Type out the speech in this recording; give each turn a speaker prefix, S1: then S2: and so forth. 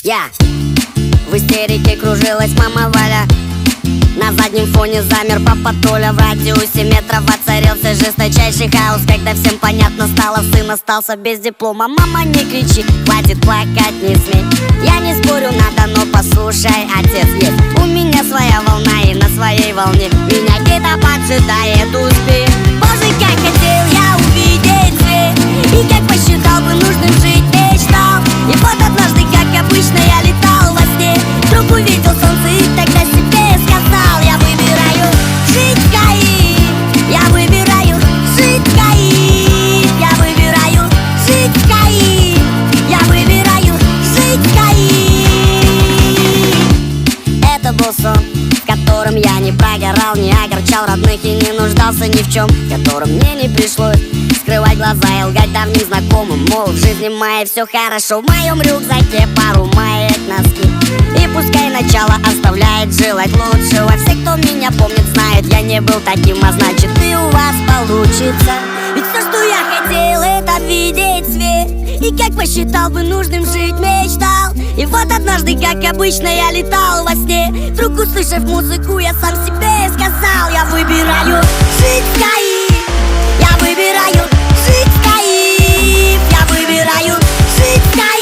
S1: Я в истерике кружилась мама Валя. На заднем фоне замер папа Толя. В радиусе метров воцарился жесточайший хаос, когда всем понятно стало, сын остался без диплома. Мама, не кричи, хватит плакать, не смей. Я не спорю, надо, но послушай, отец есть. У меня своя волна, и на своей волне меня где-то поджидает успех. Боже, как хотел я увидеть свет, и как посчитал бы нужным жить, мечтал. И вот однажды, как обычно, я летал во сне, вдруг увидел солнце и тогда себе сказал: я выбираю жить в Каире, я выбираю жить в Каире, я выбираю жить в Каире, я выбираю жить в Каире. Это был сон, в котором я не прогорал, не огорчал родных и не нуждался ни в чем, в котором мне не пришлось скрывать глаза и лгать давним знакомым, мол, в жизни моей все хорошо. В моем рюкзаке пару маек, носки, и пускай начало оставляет желать лучшего. Все, кто меня помнит, знает, я не был таким, а значит и у вас получится. Ведь все, что я хотел, это видеть свет, и как посчитал бы нужным жить, мечтал. И вот однажды, как обычно, я летал во сне, вдруг услышав музыку, я сам себе сказал: я выбираю жить в Каире, я выбираю жить в Каире, я выбираю жить в Каире.